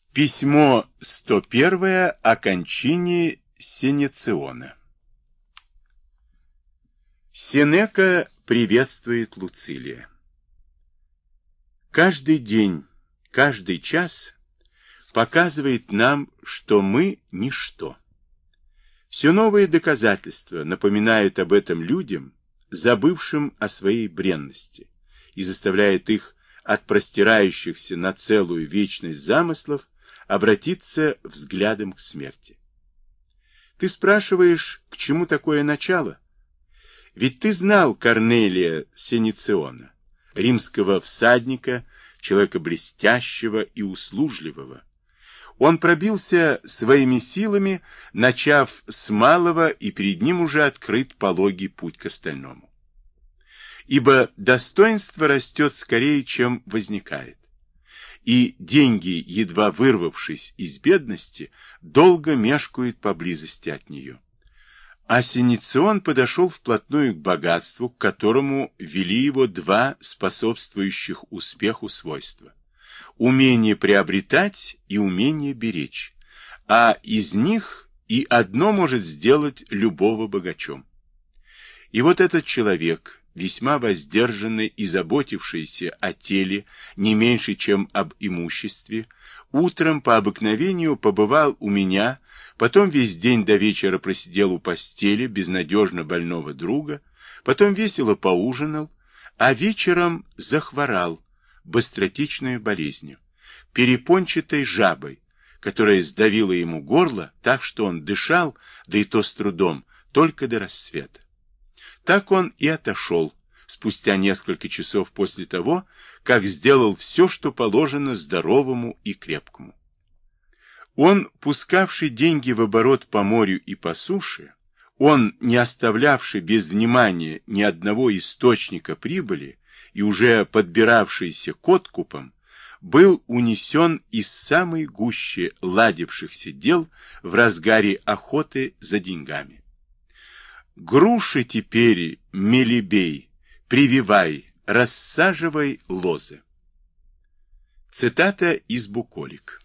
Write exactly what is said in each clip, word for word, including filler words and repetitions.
Письмо сто первое о кончине Сенециона. Сенека приветствует Луцилия. Каждый день, каждый час показывает нам, что мы ничто. Все новые доказательства напоминают об этом людям, забывшим о своей бренности, и заставляет их от простирающихся на целую вечность замыслов обратиться взглядом к смерти. Ты спрашиваешь, к чему такое начало? Ведь ты знал Корнелия Сенециона, римского всадника, человека блестящего и услужливого. Он пробился своими силами, начав с малого, и перед ним уже открыт пологий путь к остальному. Ибо достоинство растет скорее, чем возникает. И деньги, едва вырвавшись из бедности, долго мешкают поблизости от нее. А Сенецион подошел вплотную к богатству, к которому вели его два способствующих успеху свойства. Умение приобретать и умение беречь. А из них и одно может сделать любого богачом. И вот этот человек, весьма воздержанный и заботившийся о теле не меньше, чем об имуществе, утром по обыкновению побывал у меня, потом весь день до вечера просидел у постели безнадежно больного друга, потом весело поужинал, а вечером захворал быстротечной болезнью, перепончатой жабой, которая сдавила ему горло так, что он дышал, да и то с трудом, только до рассвета. Так он и отошел, спустя несколько часов после того, как сделал все, что положено здоровому и крепкому. Он, пускавший деньги в оборот по морю и по суше, он, не оставлявший без внимания ни одного источника прибыли и уже подбиравшийся к откупам, был унесен из самой гуще ладившихся дел в разгаре охоты за деньгами. Груши теперь, мелибей, прививай, рассаживай лозы. Цитата из «Буколик».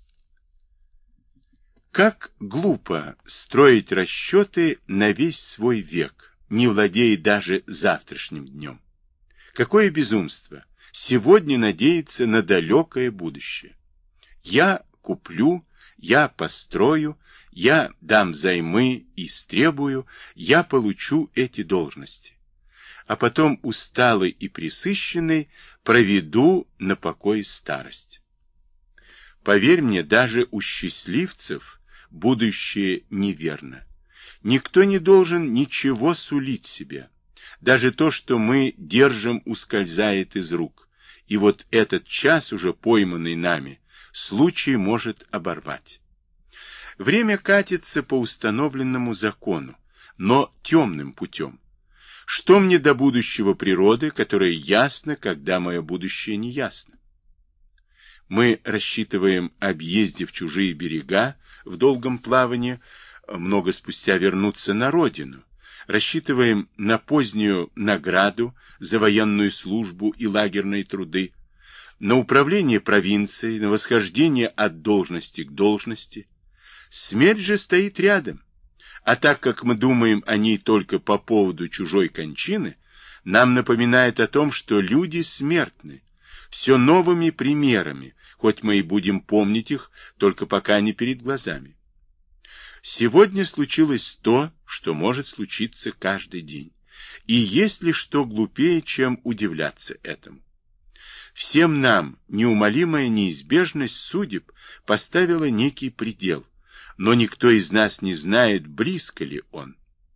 Как глупо строить расчеты на весь свой век, не владея даже завтрашним днем. Какое безумство сегодня надеяться на далекое будущее. Я куплю, я построю, я дам займы и истребую, я получу эти должности. А потом, усталый и пресыщенный, проведу на покой старость. Поверь мне, даже у счастливцев будущее неверно. Никто не должен ничего сулить себе. Даже то, что мы держим, ускользает из рук. И вот этот час, уже пойманный нами, случай может оборвать. Время катится по установленному закону, но темным путем. Что мне до будущего природы, которое ясно, когда мое будущее не ясно? Мы рассчитываем, объездив чужие берега в долгом плавании, много спустя вернуться на родину. Рассчитываем на позднюю награду за военную службу и лагерные труды, на управление провинцией, на восхождение от должности к должности. Смерть же стоит рядом. А так как мы думаем о ней только по поводу чужой кончины, нам напоминает о том, что люди смертны, все новыми примерами, хоть мы и будем помнить их, только пока не перед глазами. Сегодня случилось то, что может случиться каждый день. И есть ли что глупее, чем удивляться этому? Всем нам неумолимая неизбежность судеб поставила некий предел, но никто из нас не знает, близко ли он.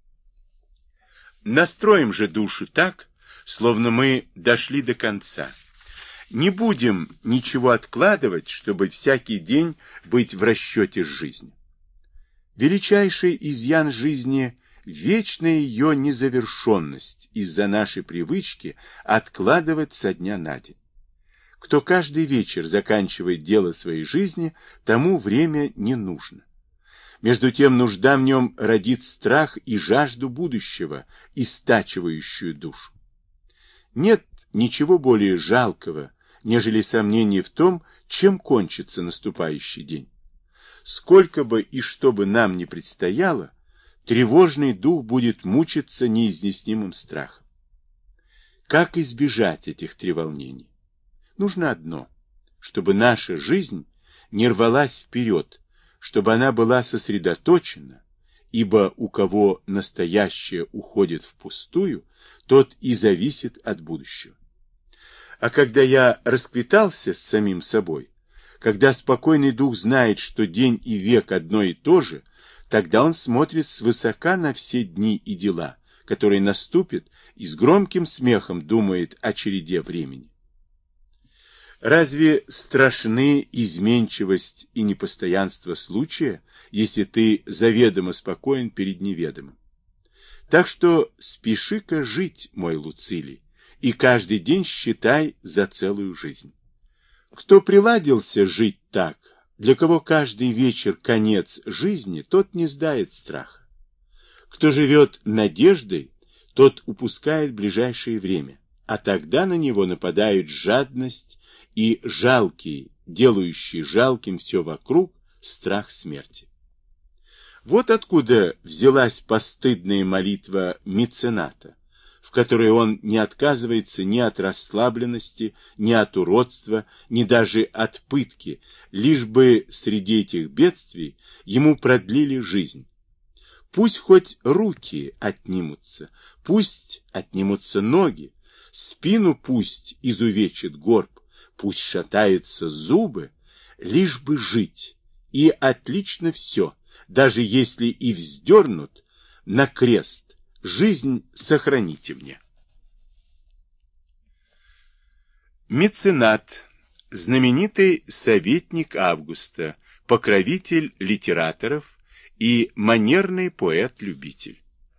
Настроим же душу так, словно мы дошли до конца. Не будем ничего откладывать, чтобы всякий день быть в расчете с жизнью. Величайший изъян жизни – вечная ее незавершенность из-за нашей привычки откладывать со дня на день. Кто каждый вечер заканчивает дело своей жизни, тому время не нужно. Между тем нужда в нем родит страх и жажду будущего, истачивающую душу. Нет ничего более жалкого, нежели сомнение в том, чем кончится наступающий день. Сколько бы и что бы нам ни предстояло, тревожный дух будет мучиться неизъяснимым страхом. Как избежать этих треволнений? Нужно одно, чтобы наша жизнь не рвалась вперед, чтобы она была сосредоточена, ибо у кого настоящее уходит впустую, тот и зависит от будущего. А когда я расквитался с самим собой, когда спокойный дух знает, что день и век одно и то же, тогда он смотрит свысока на все дни и дела, которые наступят, и с громким смехом думает о череде времени. Разве страшны изменчивость и непостоянство случая, если ты заведомо спокоен перед неведомым? Так что спеши-ка жить, мой Луцилий, и каждый день считай за целую жизнь. Кто приладился жить так, для кого каждый вечер конец жизни, тот не знает страха. Кто живет надеждой, тот упускает ближайшее время, а тогда на него нападают жадность и жалкий, делающий жалким все вокруг, страх смерти. Вот откуда взялась постыдная молитва мецената, в которой он не отказывается ни от расслабленности, ни от уродства, ни даже от пытки, лишь бы среди этих бедствий ему продлили жизнь. Пусть хоть руки отнимутся, пусть отнимутся ноги, спину пусть изувечит горб, пусть шатаются зубы, лишь бы жить, и отлично все, даже если и вздернут на крест, жизнь сохраните мне. Меценат, знаменитый советник Августа, покровитель литераторов и манерный поэт-любитель.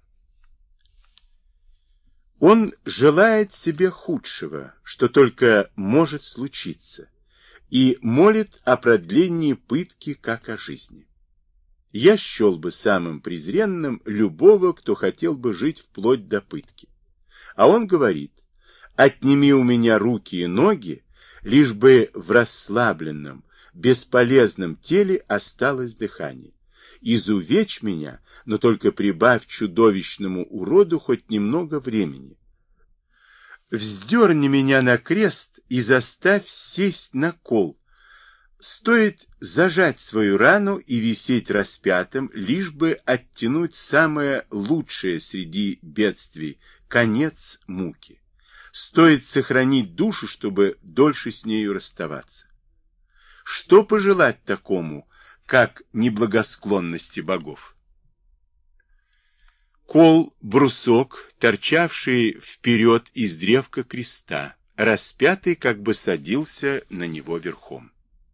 Он желает себе худшего, что только может случиться, и молит о продлении пытки, как о жизни. Я счел бы самым презренным любого, кто хотел бы жить вплоть до пытки. А он говорит: отними у меня руки и ноги, лишь бы в расслабленном, бесполезном теле осталось дыхание. Изувечь меня, но только прибавь чудовищному уроду хоть немного времени. Вздерни меня на крест и заставь сесть на кол. Стоит зажать свою рану и висеть распятым, лишь бы оттянуть самое лучшее среди бедствий — конец муки. Стоит сохранить душу, чтобы дольше с нею расставаться. Что пожелать такому, как неблагосклонности богов? Кол — брусок, торчавший вперед из древка креста, распятый как бы садился на него верхом.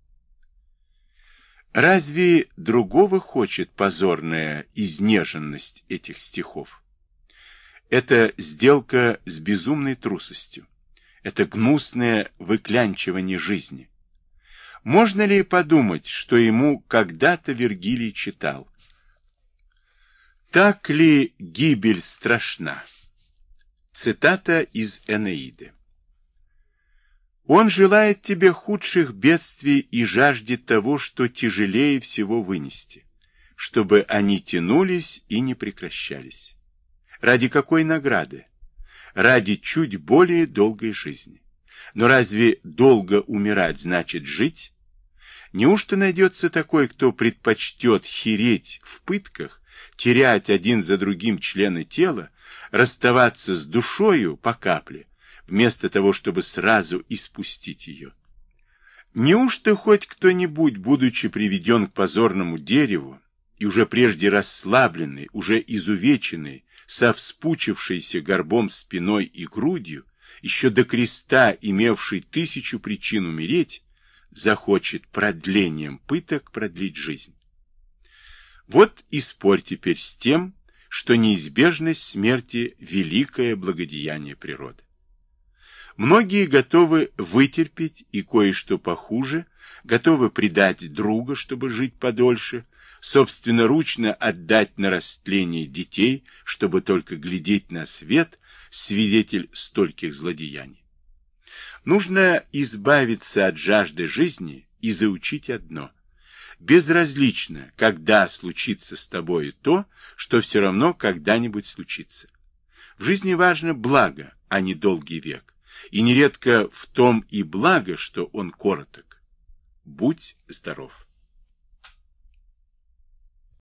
Разве другого хочет позорная изнеженность этих стихов? Это сделка с безумной трусостью. Это гнусное выклянчивание жизни. Можно ли подумать, что ему когда-то Вергилий читал? Так ли гибель страшна? Цитата из Энеиды. Он желает тебе худших бедствий и жаждет того, что тяжелее всего вынести, чтобы они тянулись и не прекращались. Ради какой награды? Ради чуть более долгой жизни. Но разве долго умирать значит жить? Неужто найдется такой, кто предпочтет хереть в пытках, терять один за другим члены тела, расставаться с душою по капле, вместо того, чтобы сразу испустить ее? Неужто хоть кто-нибудь, будучи приведен к позорному дереву, и уже прежде расслабленный, уже изувеченный, со вспучившейся горбом спиной и грудью, еще до креста имевший тысячу причин умереть, захочет продлением пыток продлить жизнь? Вот и спорь теперь с тем, что неизбежность смерти – великое благодеяние природы. Многие готовы вытерпеть и кое-что похуже, готовы предать друга, чтобы жить подольше, собственноручно отдать на растление детей, чтобы только глядеть на свет, свидетель стольких злодеяний. Нужно избавиться от жажды жизни и заучить одно. Безразлично, когда случится с тобой то, что все равно когда-нибудь случится. В жизни важно благо, а не долгий век. И нередко в том и благо, что он короток. Будь здоров.